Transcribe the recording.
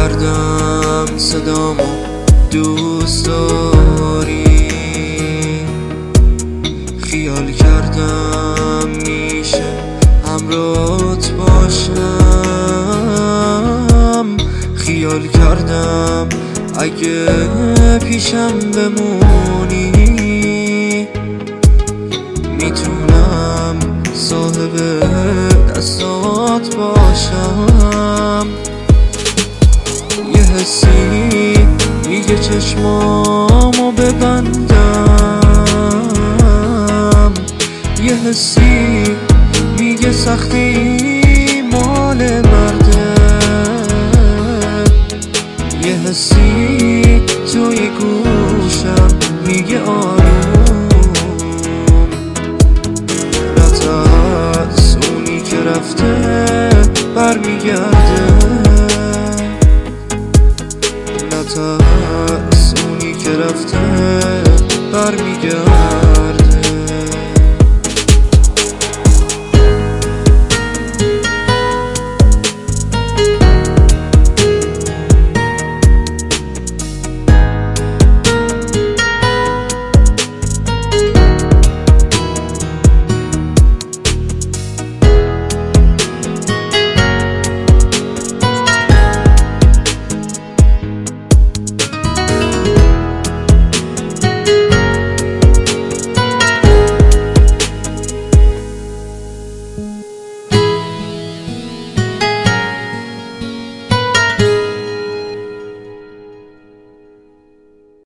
کردم صدامو دوست داری، خیال کردم میشه همراهت باشم، خیال کردم اگه پیشم بمونی میتونم صاحب دستات باشم. یه حسی میگه چشمامو ببندم، یه حسی میگه سختی مال مرده، یه حسی توی گوشم میگه